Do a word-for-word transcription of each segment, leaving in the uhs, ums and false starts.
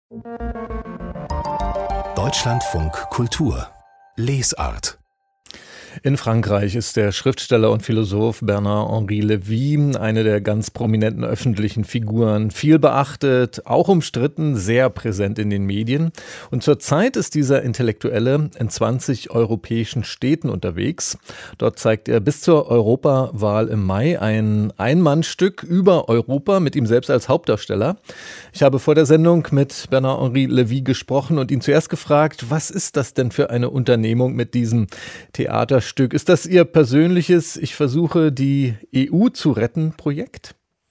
Deutschlandfunk Kultur Lesart. In Frankreich ist der Schriftsteller und Philosoph Bernard-Henri Lévy eine der ganz prominenten öffentlichen Figuren. Viel beachtet, auch umstritten, sehr präsent in den Medien. Und zurzeit ist dieser Intellektuelle in zwanzig europäischen Städten unterwegs. Dort zeigt er bis zur Europawahl im Mai ein Einmannstück über Europa mit ihm selbst als Hauptdarsteller. Ich habe vor der Sendung mit Bernard-Henri Lévy gesprochen und ihn zuerst gefragt, was ist das denn für eine Unternehmung mit diesem Theaterstück? Ist das Ihr persönliches Ich versuche die E U zu retten Projekt?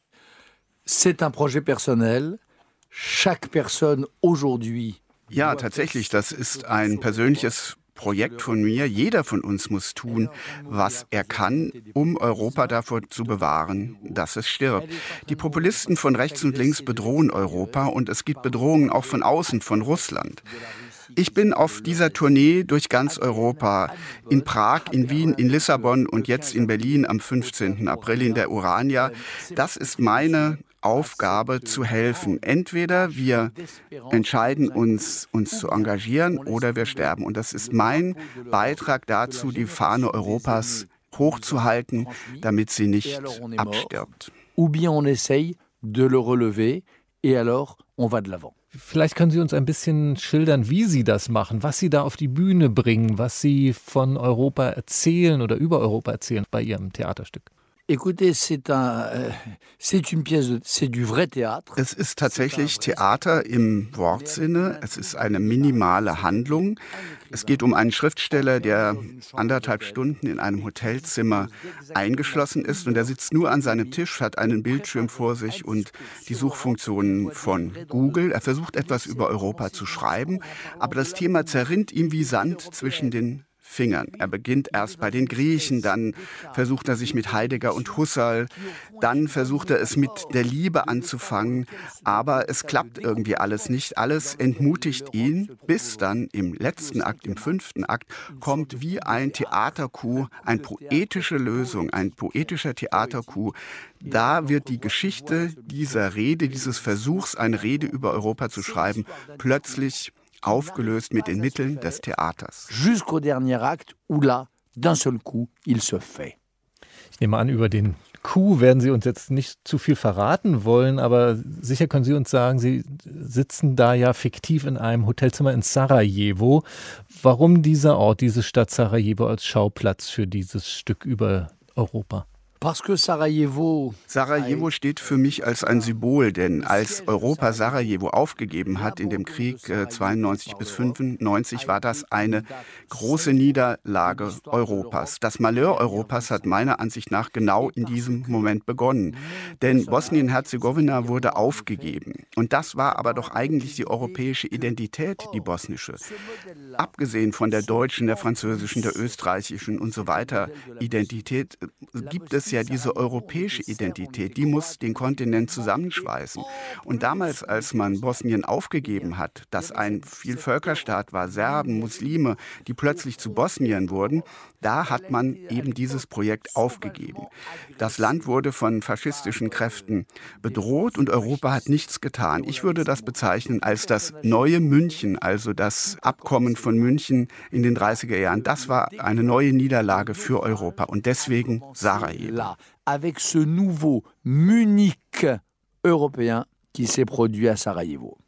C'est un projet personnel. Chaque personne aujourd'hui. Ja, tatsächlich, das ist ein persönliches Projekt von mir. Jeder von uns muss tun, was er kann, um Europa davor zu bewahren, dass es stirbt. Die Populisten von rechts und links bedrohen Europa und es gibt Bedrohungen auch von außen, von Russland. Ich bin auf dieser Tournee durch ganz Europa, in Prag, in Wien, in Lissabon und jetzt in Berlin am fünfzehnten April in der Urania. Das ist meine Aufgabe, zu helfen. Entweder wir entscheiden uns, uns zu engagieren oder wir sterben. Und das ist mein Beitrag dazu, die Fahne Europas hochzuhalten, damit sie nicht abstirbt. Ou bien on essaye de le relever et alors on va de l'avant. Vielleicht können Sie uns ein bisschen schildern, wie Sie das machen, was Sie da auf die Bühne bringen, was Sie von Europa erzählen oder über Europa erzählen bei Ihrem Theaterstück. Écoutez, c'est un, c'est une pièce, de, c'est du vrai théâtre. Es ist tatsächlich Theater im Wortsinne. Es ist eine minimale Handlung. Es geht um einen Schriftsteller, der anderthalb Stunden in einem Hotelzimmer eingeschlossen ist und er sitzt nur an seinem Tisch, hat einen Bildschirm vor sich und die Suchfunktionen von Google. Er versucht etwas über Europa zu schreiben, aber das Thema zerrinnt ihm wie Sand zwischen den Fingern. Er beginnt erst bei den Griechen, dann versucht er sich mit Heidegger und Husserl, dann versucht er es mit der Liebe anzufangen, aber es klappt irgendwie alles nicht. Alles entmutigt ihn, bis dann im letzten Akt, im fünften Akt, kommt wie ein Theatercoup, eine poetische Lösung, ein poetischer Theatercoup. Da wird die Geschichte dieser Rede, dieses Versuchs, eine Rede über Europa zu schreiben, plötzlich aufgelöst mit den Mitteln des Theaters. Jusqu'au dernier acte, où là, d'un seul coup, il se fait. Ich nehme an, über den Coup werden Sie uns jetzt nicht zu viel verraten wollen, aber sicher können Sie uns sagen, Sie sitzen da ja fiktiv in einem Hotelzimmer in Sarajevo. Warum dieser Ort, diese Stadt Sarajevo als Schauplatz für dieses Stück über Europa? Parce que Sarajevo Sarajevo steht für mich als ein Symbol, denn als Europa Sarajevo aufgegeben hat in dem Krieg äh, zweiundneunzig bis fünfundneunzig, war das eine große Niederlage Europas. Das Malheur Europas hat meiner Ansicht nach genau in diesem Moment begonnen. Denn Bosnien-Herzegowina wurde aufgegeben. Und das war aber doch eigentlich die europäische Identität, die bosnische. Abgesehen von der deutschen, der französischen, der österreichischen und so weiter Identität gibt es ja diese europäische Identität, die muss den Kontinent zusammenschweißen. Und damals, als man Bosnien aufgegeben hat, das ein Vielvölkerstaat war, Serben, Muslime, die plötzlich zu Bosnien wurden, da hat man eben dieses Projekt aufgegeben. Das Land wurde von faschistischen Kräften bedroht und Europa hat nichts getan. Ich würde das bezeichnen als das neue München, also das Abkommen von München in den dreißiger Jahren. Das war eine neue Niederlage für Europa und deswegen Sarajevo. Avec ce nouveau Munich européen qui s'est produit à Sarajevo.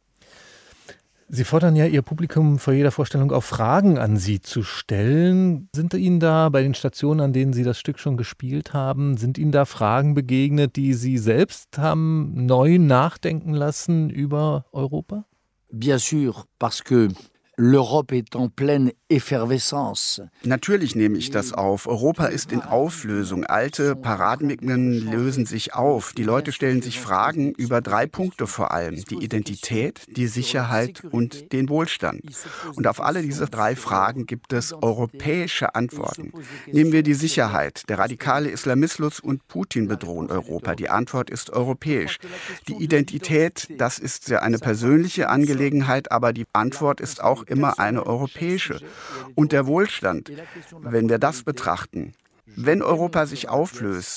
Sie fordern ja Ihr Publikum vor jeder Vorstellung auf, Fragen an Sie zu stellen. Sind Ihnen da bei den Stationen, an denen Sie das Stück schon gespielt haben, sind Ihnen da Fragen begegnet, die Sie selbst haben neu nachdenken lassen über Europa? Bien sûr, parce que l'Europe est en pleine effervescence. Natürlich nehme ich das auf. Europa ist in Auflösung. Alte Paradigmen lösen sich auf. Die Leute stellen sich Fragen über drei Punkte vor allem. Die Identität, die Sicherheit und den Wohlstand. Und auf alle diese drei Fragen gibt es europäische Antworten. Nehmen wir die Sicherheit. Der radikale Islamismus und Putin bedrohen Europa. Die Antwort ist europäisch. Die Identität, das ist ja eine persönliche Angelegenheit, aber die Antwort ist auch immer eine europäische. Und der Wohlstand, wenn wir das betrachten, wenn Europa sich auflöst,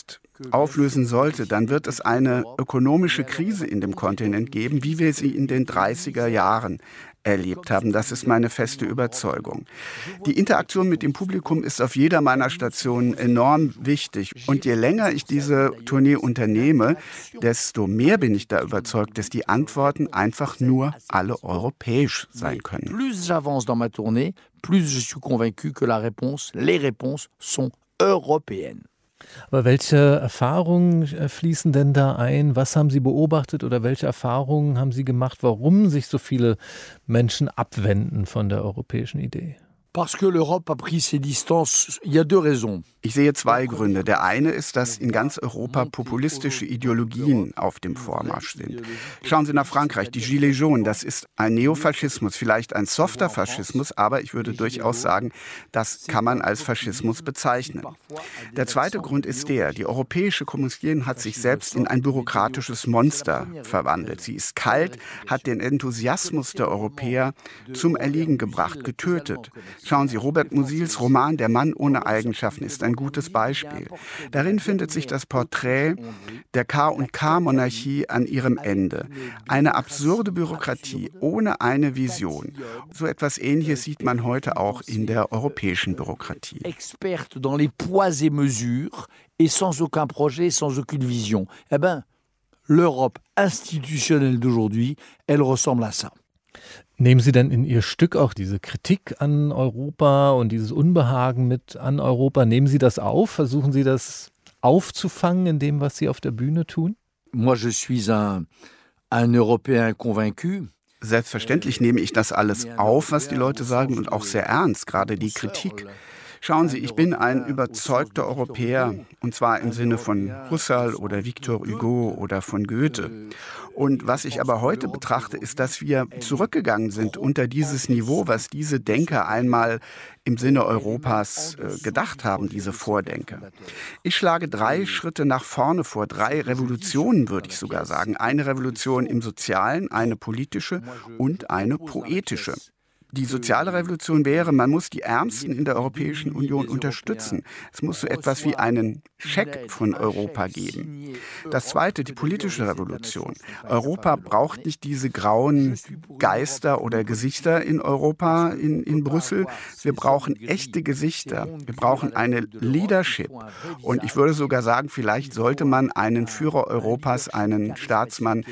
auflösen sollte, dann wird es eine ökonomische Krise in dem Kontinent geben, wie wir sie in den dreißiger Jahren erlebt haben. Das ist meine feste Überzeugung. Die Interaktion mit dem Publikum ist auf jeder meiner Stationen enorm wichtig. Und je länger ich diese Tournee unternehme, desto mehr bin ich da überzeugt, dass die Antworten einfach nur alle europäisch sein können. Plus j'avance dans ma tournée, plus je suis convaincu que la réponse, les réponses sont européennes. Aber welche Erfahrungen fließen denn da ein? Was haben Sie beobachtet oder welche Erfahrungen haben Sie gemacht, warum sich so viele Menschen abwenden von der europäischen Idee? Parce que l'Europe a pris ses distances. Il y a deux raisons. Ich sehe zwei Gründe. Der eine ist, dass in ganz Europa populistische Ideologien auf dem Vormarsch sind. Schauen Sie nach Frankreich, die Gilets jaunes, das ist ein Neofaschismus, vielleicht ein softer Faschismus, aber ich würde durchaus sagen, das kann man als Faschismus bezeichnen. Der zweite Grund ist der, die Europäische Kommission hat sich selbst in ein bürokratisches Monster verwandelt. Sie ist kalt, hat den Enthusiasmus der Europäer zum Erliegen gebracht, getötet. Schauen Sie, Robert Musils Roman »Der Mann ohne Eigenschaften« ist ein gutes Beispiel. Darin findet sich das Porträt der K und K-Monarchie an ihrem Ende. Eine absurde Bürokratie ohne eine Vision. So etwas Ähnliches sieht man heute auch in der europäischen Bürokratie. Experte dans les poids et mesures et sans aucun projet, sans aucune vision. Eh ben, l'Europe institutionnelle d'aujourd'hui, elle ressemble à ça. Nehmen Sie denn in Ihr Stück auch diese Kritik an Europa und dieses Unbehagen mit an Europa, nehmen Sie das auf? Versuchen Sie das aufzufangen in dem, was Sie auf der Bühne tun? Moi, je suis un, un Européen convaincu. Selbstverständlich nehme ich das alles auf, was die Leute sagen, und auch sehr ernst, gerade die Kritik. Schauen Sie, ich bin ein überzeugter Europäer, und zwar im Sinne von Husserl oder Victor Hugo oder von Goethe. Und was ich aber heute betrachte, ist, dass wir zurückgegangen sind unter dieses Niveau, was diese Denker einmal im Sinne Europas äh, gedacht haben, diese Vordenker. Ich schlage drei Schritte nach vorne vor, drei Revolutionen, würde ich sogar sagen. Eine Revolution im Sozialen, eine politische und eine poetische. Die soziale Revolution wäre, man muss die Ärmsten in der Europäischen Union unterstützen. Es muss so etwas wie einen Scheck von Europa geben. Das zweite, die politische Revolution. Europa braucht nicht diese grauen Geister oder Gesichter in Europa, in, in Brüssel. Wir brauchen echte Gesichter. Wir brauchen eine Leadership. Und ich würde sogar sagen, vielleicht sollte man einen Führer Europas, einen Staatsmann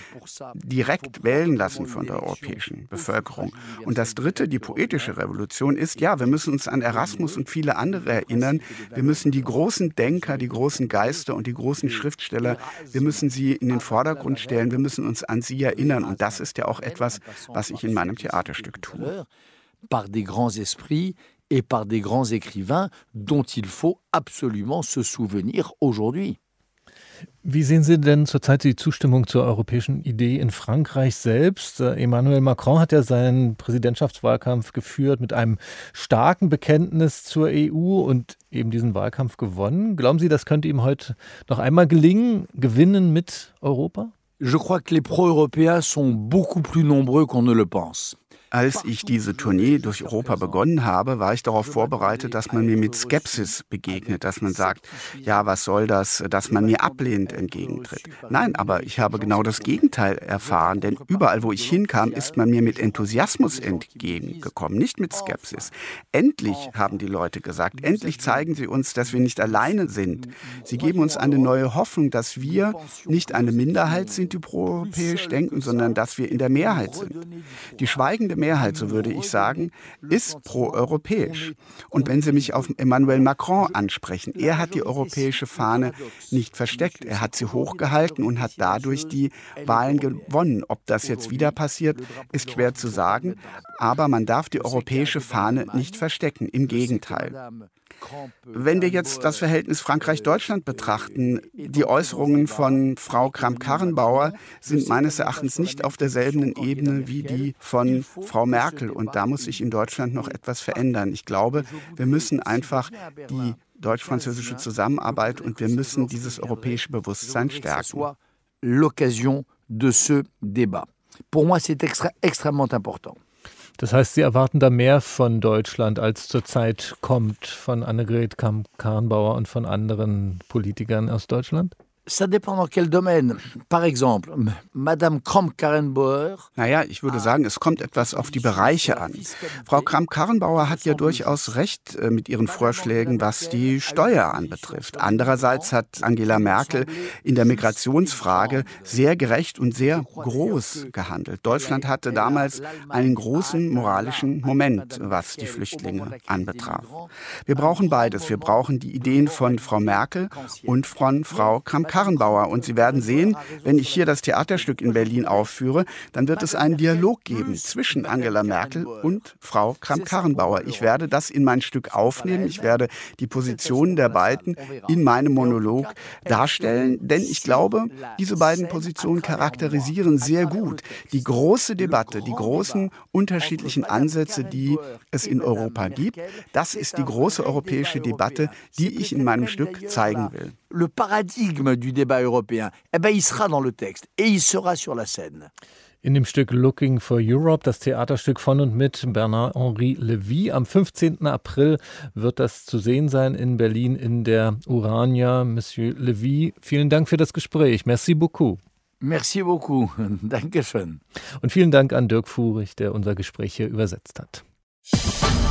direkt wählen lassen von der europäischen Bevölkerung. Und das dritte, die poetische Revolution ist, ja, wir müssen uns an Erasmus und viele andere erinnern. Wir müssen die großen Denker, die großen Geister und die großen Schriftsteller, wir müssen sie in den Vordergrund stellen, wir müssen uns an sie erinnern. Und das ist ja auch etwas, was ich in meinem Theaterstück tue. Par des grands esprits et par des grands écrivains dont il faut absolument se souvenir aujourd'hui. Wie sehen Sie denn zurzeit die Zustimmung zur europäischen Idee in Frankreich selbst? Emmanuel Macron hat ja seinen Präsidentschaftswahlkampf geführt mit einem starken Bekenntnis zur E U und eben diesen Wahlkampf gewonnen. Glauben Sie, das könnte ihm heute noch einmal gelingen, gewinnen mit Europa? Je crois que les pro-européens sont beaucoup plus nombreux qu'on ne le pense. Als ich diese Tournee durch Europa begonnen habe, war ich darauf vorbereitet, dass man mir mit Skepsis begegnet, dass man sagt, ja, was soll das, dass man mir ablehnend entgegentritt. Nein, aber ich habe genau das Gegenteil erfahren, denn überall, wo ich hinkam, ist man mir mit Enthusiasmus entgegengekommen, nicht mit Skepsis. Endlich, haben die Leute gesagt, endlich zeigen sie uns, dass wir nicht alleine sind. Sie geben uns eine neue Hoffnung, dass wir nicht eine Minderheit sind, die proeuropäisch denken, sondern dass wir in der Mehrheit sind. Die schweigende Mehrheit, so würde ich sagen, ist proeuropäisch. Und wenn Sie mich auf Emmanuel Macron ansprechen, er hat die europäische Fahne nicht versteckt. Er hat sie hochgehalten und hat dadurch die Wahlen gewonnen. Ob das jetzt wieder passiert, ist schwer zu sagen. Aber man darf die europäische Fahne nicht verstecken. Im Gegenteil. Wenn wir jetzt das Verhältnis Frankreich-Deutschland betrachten, die Äußerungen von Frau Kramp-Karrenbauer sind meines Erachtens nicht auf derselben Ebene wie die von Frau Merkel. Und da muss sich in Deutschland noch etwas verändern. Ich glaube, wir müssen einfach die deutsch-französische Zusammenarbeit und wir müssen dieses europäische Bewusstsein stärken. L'occasion de ce débat. Pour moi, c'est extra- extrêmement important. Das heißt, Sie erwarten da mehr von Deutschland, als zurzeit kommt von Annegret Kramp-Karrenbauer und von anderen Politikern aus Deutschland? Ça dépend dans quel domaine. Par exemple, Madame Kramp-Karrenbauer. Naja, ich würde sagen, es kommt etwas auf die Bereiche an. Frau Kramp-Karrenbauer hat ja durchaus recht äh, mit ihren Vorschlägen, was die Steuer anbetrifft. Andererseits hat Angela Merkel in der Migrationsfrage sehr gerecht und sehr groß gehandelt. Deutschland hatte damals einen großen moralischen Moment, was die Flüchtlinge anbetraf. Wir brauchen beides. Wir brauchen die Ideen von Frau Merkel und von Frau Kramp-Karrenbauer. Und Sie werden sehen, wenn ich hier das Theaterstück in Berlin aufführe, dann wird es einen Dialog geben zwischen Angela Merkel und Frau Kramp-Karrenbauer. Ich werde das in mein Stück aufnehmen. Ich werde die Positionen der beiden in meinem Monolog darstellen, denn ich glaube, diese beiden Positionen charakterisieren sehr gut die große Debatte, die großen unterschiedlichen Ansätze, die es in Europa gibt. Das ist die große europäische Debatte, die ich in meinem Stück zeigen will. Le paradigme du débat européen, eh ben, il sera dans le texte et il sera sur la scène. In dem Stück Looking for Europe, das Theaterstück von und mit Bernard-Henri Lévy. Am fünfzehnten April wird das zu sehen sein in Berlin in der Urania. Monsieur Lévy, vielen Dank für das Gespräch. Merci beaucoup. Merci beaucoup. Dankeschön. Und vielen Dank an Dirk Furich, der unser Gespräch hier übersetzt hat.